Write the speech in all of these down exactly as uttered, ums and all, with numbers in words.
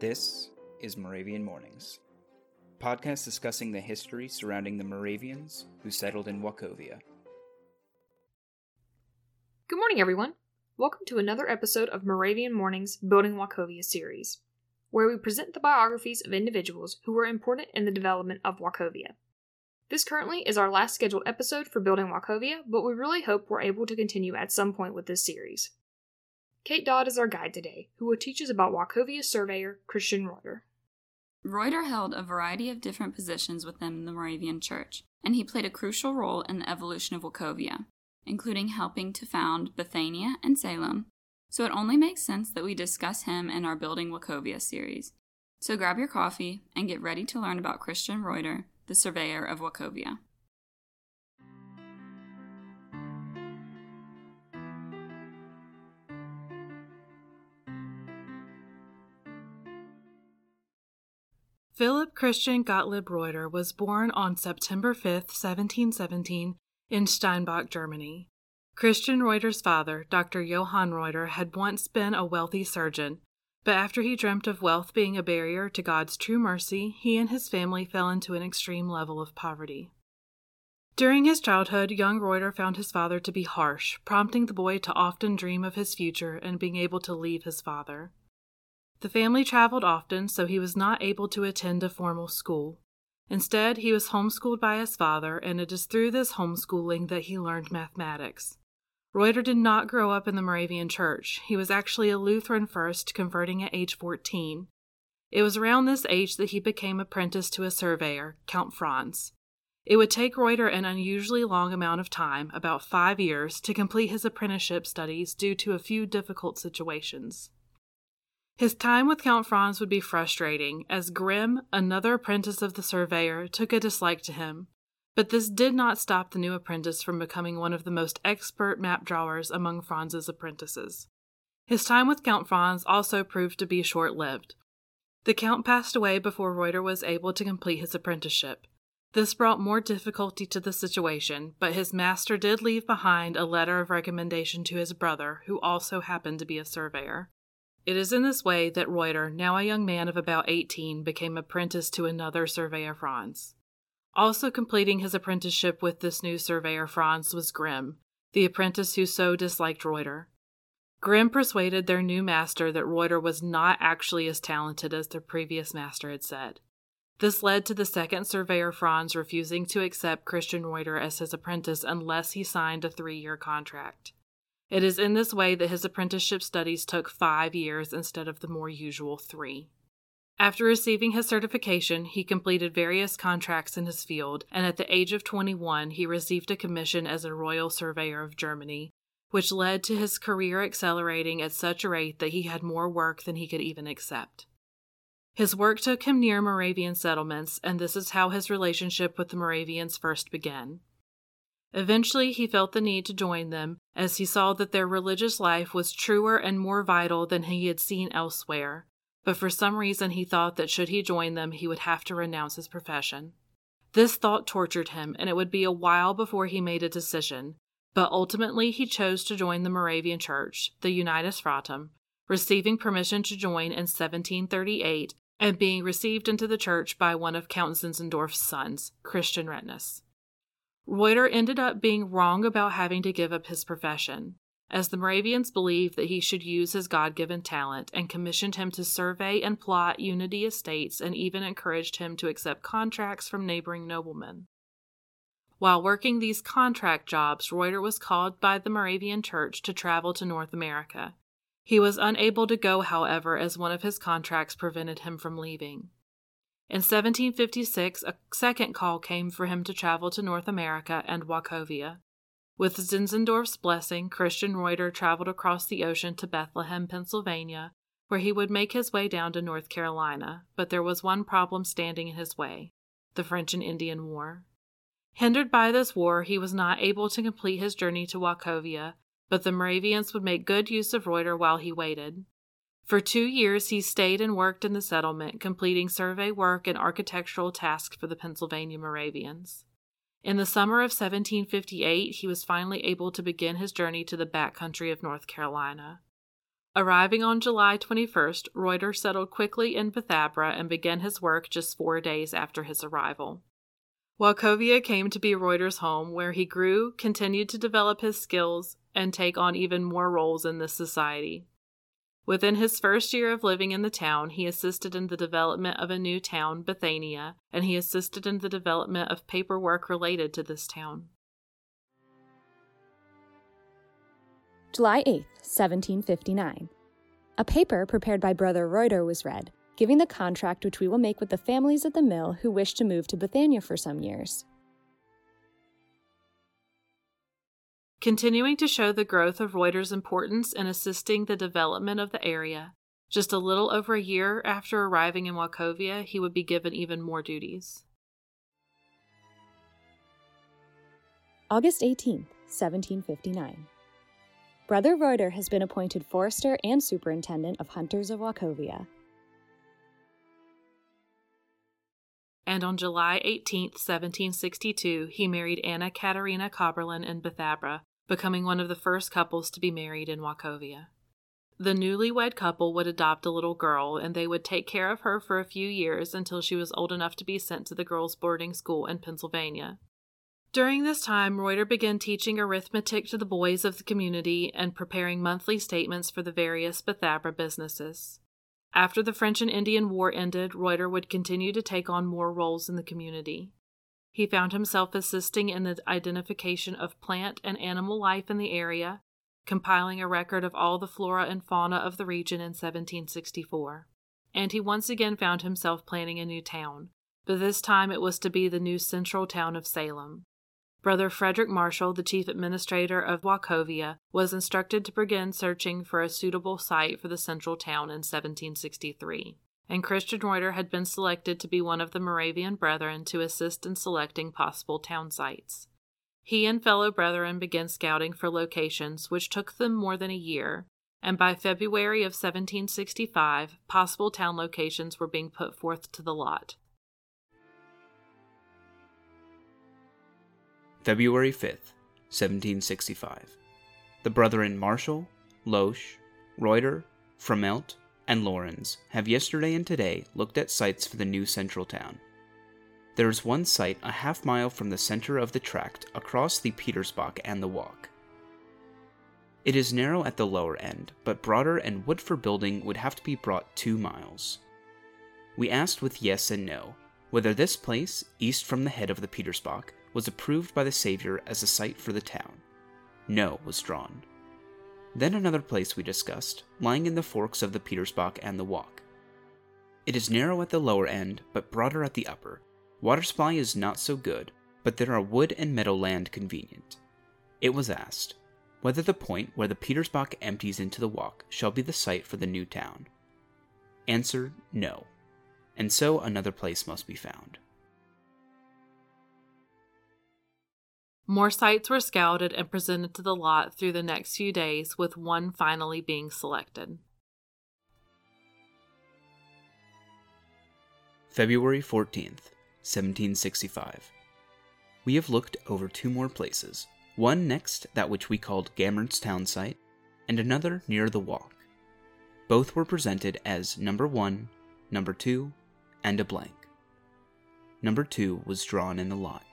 This is Moravian Mornings, a podcast discussing the history surrounding the Moravians who settled in Wachovia. Good morning, everyone. Welcome to another episode of Moravian Mornings Building Wachovia series, where we present the biographies of individuals who were important in the development of Wachovia. This currently is our last scheduled episode for Building Wachovia, but we really hope we're able to continue at some point with this series. Kate Dodd is our guide today, who will teach us about Wachovia surveyor Christian Reuter. Reuter held a variety of different positions within the Moravian Church, and he played a crucial role in the evolution of Wachovia, including helping to found Bethania and Salem, so it only makes sense that we discuss him in our Building Wachovia series. So grab your coffee and get ready to learn about Christian Reuter, the surveyor of Wachovia. Philip Christian Gottlieb Reuter was born on September fifth, seventeen seventeen, in Steinbach, Germany. Christian Reuter's father, Doctor Johann Reuter, had once been a wealthy surgeon, but after he dreamt of wealth being a barrier to God's true mercy, he and his family fell into an extreme level of poverty. During his childhood, young Reuter found his father to be harsh, prompting the boy to often dream of his future and being able to leave his father. The family traveled often, so he was not able to attend a formal school. Instead, he was homeschooled by his father, and it is through this homeschooling that he learned mathematics. Reuter did not grow up in the Moravian Church. He was actually a Lutheran first, converting at age fourteen. It was around this age that he became apprenticed to a surveyor, Count Franz. It would take Reuter an unusually long amount of time, about five years, to complete his apprenticeship studies due to a few difficult situations. His time with Count Franz would be frustrating, as Grimm, another apprentice of the surveyor, took a dislike to him. But this did not stop the new apprentice from becoming one of the most expert map drawers among Franz's apprentices. His time with Count Franz also proved to be short-lived. The Count passed away before Reuter was able to complete his apprenticeship. This brought more difficulty to the situation, but his master did leave behind a letter of recommendation to his brother, who also happened to be a surveyor. It is in this way that Reuter, now a young man of about eighteen, became apprenticed to another surveyor Franz. Also completing his apprenticeship with this new surveyor Franz was Grimm, the apprentice who so disliked Reuter. Grimm persuaded their new master that Reuter was not actually as talented as their previous master had said. This led to the second surveyor Franz refusing to accept Christian Reuter as his apprentice unless he signed a three-year contract. It is in this way that his apprenticeship studies took five years instead of the more usual three. After receiving his certification, he completed various contracts in his field, and at the age of twenty-one, he received a commission as a royal surveyor of Germany, which led to his career accelerating at such a rate that he had more work than he could even accept. His work took him near Moravian settlements, and this is how his relationship with the Moravians first began. Eventually, he felt the need to join them, as he saw that their religious life was truer and more vital than he had seen elsewhere, but for some reason he thought that should he join them, he would have to renounce his profession. This thought tortured him, and it would be a while before he made a decision, but ultimately he chose to join the Moravian Church, the Unitas Fratem, receiving permission to join in seventeen thirty-eight and being received into the church by one of Count Zinzendorf's sons, Christian Retness. Reuter ended up being wrong about having to give up his profession, as the Moravians believed that he should use his God-given talent and commissioned him to survey and plot Unity estates and even encouraged him to accept contracts from neighboring noblemen. While working these contract jobs, Reuter was called by the Moravian Church to travel to North America. He was unable to go, however, as one of his contracts prevented him from leaving. In seventeen fifty-six, a second call came for him to travel to North America and Wachovia. With Zinzendorf's blessing, Christian Reuter traveled across the ocean to Bethlehem, Pennsylvania, where he would make his way down to North Carolina, but there was one problem standing in his way: the French and Indian War. Hindered by this war, he was not able to complete his journey to Wachovia, but the Moravians would make good use of Reuter while he waited. For two years he stayed and worked in the settlement, completing survey work and architectural tasks for the Pennsylvania Moravians. In the summer of seventeen fifty-eight, he was finally able to begin his journey to the backcountry of North Carolina. Arriving on July twenty-first, Reuter settled quickly in Bethabara and began his work just four days after his arrival. Wachovia came to be Reuter's home, where he grew, continued to develop his skills, and take on even more roles in this society. Within his first year of living in the town, he assisted in the development of a new town, Bethania, and he assisted in the development of paperwork related to this town. July eighth, seventeen fifty-nine. A paper prepared by Brother Reuter was read, giving the contract which we will make with the families at the mill who wish to move to Bethania for some years. Continuing to show the growth of Reuter's importance in assisting the development of the area, just a little over a year after arriving in Wachovia, he would be given even more duties. August eighteenth, seventeen fifty-nine. Brother Reuter has been appointed forester and superintendent of hunters of Wachovia. And on July eighteenth, seventeen sixty-two, he married Anna Katerina Kaberlin in Bethabara, becoming one of the first couples to be married in Wachovia. The newlywed couple would adopt a little girl, and they would take care of her for a few years until she was old enough to be sent to the girls' boarding school in Pennsylvania. During this time, Reuter began teaching arithmetic to the boys of the community and preparing monthly statements for the various Bethabara businesses. After the French and Indian War ended, Reuter would continue to take on more roles in the community. He found himself assisting in the identification of plant and animal life in the area, compiling a record of all the flora and fauna of the region in seventeen sixty-four. And he once again found himself planning a new town, but this time it was to be the new central town of Salem. Brother Frederick Marshall, the chief administrator of Wachovia, was instructed to begin searching for a suitable site for the central town in seventeen sixty-three, and Christian Reuter had been selected to be one of the Moravian Brethren to assist in selecting possible town sites. He and fellow brethren began scouting for locations, which took them more than a year, and by February of seventeen sixty-five, possible town locations were being put forth to the lot. February fifth, seventeen sixty-five. The brethren Marshall, Loesch, Reuter, Fromelt, and Lorenz have yesterday and today looked at sites for the new central town. There is one site a half mile from the center of the tract across the Petersbach and the Walk. It is narrow at the lower end, but broader, and wood for building would have to be brought two miles. We asked with yes and no whether this place, east from the head of the Petersbach, was approved by the Savior as a site for the town. No was drawn. Then another place we discussed, lying in the forks of the Petersbach and the Walk. It is narrow at the lower end, but broader at the upper. Water supply is not so good, but there are wood and meadow land convenient. It was asked whether the point where the Petersbach empties into the Walk shall be the site for the new town. Answer, no. And so another place must be found. More sites were scouted and presented to the lot through the next few days, with one finally being selected. February fourteenth, seventeen sixty-five. We have looked over two more places, one next that which we called Gammard's town site, and another near the Walk. Both were presented as number one, number two, and a blank. Number two was drawn in the lot.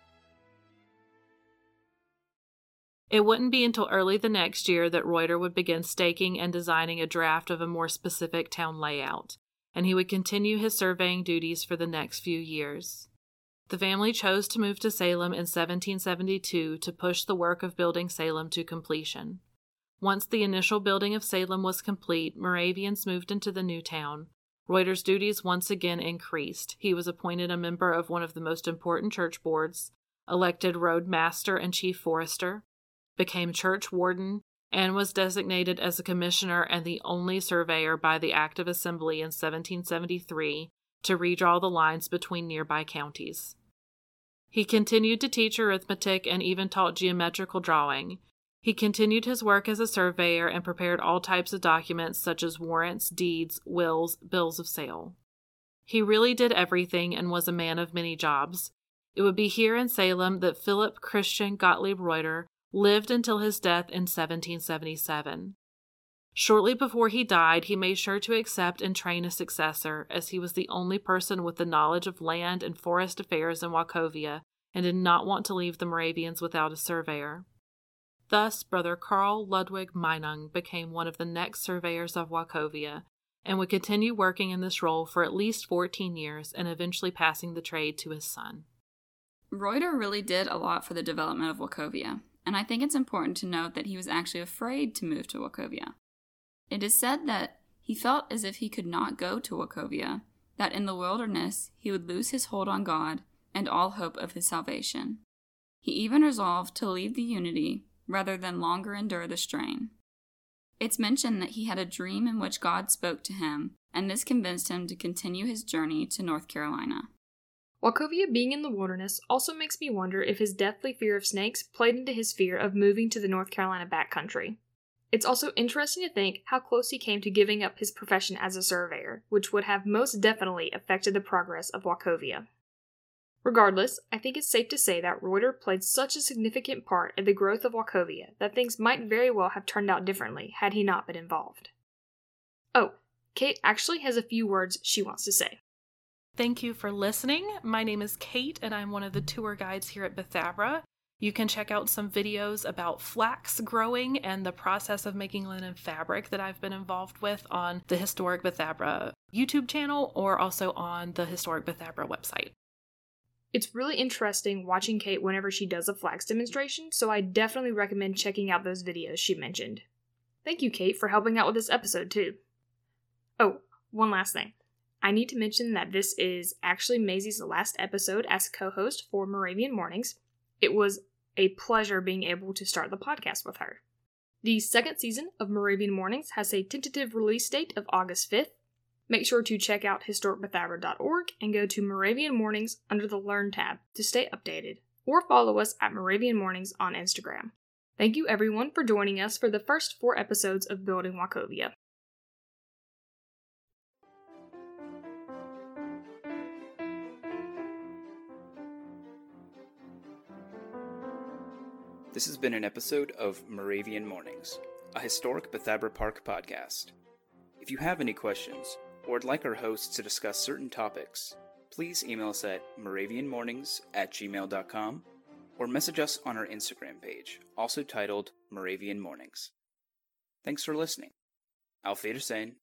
It wouldn't be until early the next year that Reuter would begin staking and designing a draft of a more specific town layout, and he would continue his surveying duties for the next few years. The family chose to move to Salem in seventeen seventy-two to push the work of building Salem to completion. Once the initial building of Salem was complete, Moravians moved into the new town. Reuter's duties once again increased. He was appointed a member of one of the most important church boards, elected road master and chief forester, became church warden, and was designated as a commissioner and the only surveyor by the Act of Assembly in seventeen seventy-three to redraw the lines between nearby counties. He continued to teach arithmetic and even taught geometrical drawing. He continued his work as a surveyor and prepared all types of documents such as warrants, deeds, wills, bills of sale. He really did everything and was a man of many jobs. It would be here in Salem that Philip Christian Gottlieb Reuter lived until his death in seventeen seventy-seven. Shortly before he died, he made sure to accept and train a successor, as he was the only person with the knowledge of land and forest affairs in Wachovia, and did not want to leave the Moravians without a surveyor. Thus, Brother Karl Ludwig Meinung became one of the next surveyors of Wachovia, and would continue working in this role for at least fourteen years, and eventually passing the trade to his son. Reuter really did a lot for the development of Wachovia, and I think it's important to note that he was actually afraid to move to Wachovia. It is said that he felt as if he could not go to Wachovia, that in the wilderness he would lose his hold on God and all hope of his salvation. He even resolved to leave the unity rather than longer endure the strain. It's mentioned that he had a dream in which God spoke to him, and this convinced him to continue his journey to North Carolina. Wachovia being in the wilderness also makes me wonder if his deathly fear of snakes played into his fear of moving to the North Carolina backcountry. It's also interesting to think how close he came to giving up his profession as a surveyor, which would have most definitely affected the progress of Wachovia. Regardless, I think it's safe to say that Reuter played such a significant part in the growth of Wachovia that things might very well have turned out differently had he not been involved. Oh, Kate actually has a few words she wants to say. Thank you for listening. My name is Kate, and I'm one of the tour guides here at Bethabara. You can check out some videos about flax growing and the process of making linen fabric that I've been involved with on the Historic Bethabara YouTube channel, or also on the Historic Bethabara website. It's really interesting watching Kate whenever she does a flax demonstration, so I definitely recommend checking out those videos she mentioned. Thank you, Kate, for helping out with this episode, too. Oh, one last thing. I need to mention that this is actually Maisie's last episode as co-host for Moravian Mornings. It was a pleasure being able to start the podcast with her. The second season of Moravian Mornings has a tentative release date of August fifth. Make sure to check out historic bethabara dot org and go to Moravian Mornings under the Learn tab to stay updated, or follow us at Moravian Mornings on Instagram. Thank you everyone for joining us for the first four episodes of Building Wachovia. This has been an episode of Moravian Mornings, a historic Bethabara Park podcast. If you have any questions, or would like our hosts to discuss certain topics, please email us at moravian mornings at gmail dot com or message us on our Instagram page, also titled Moravian Mornings. Thanks for listening. Auf Wiedersehen.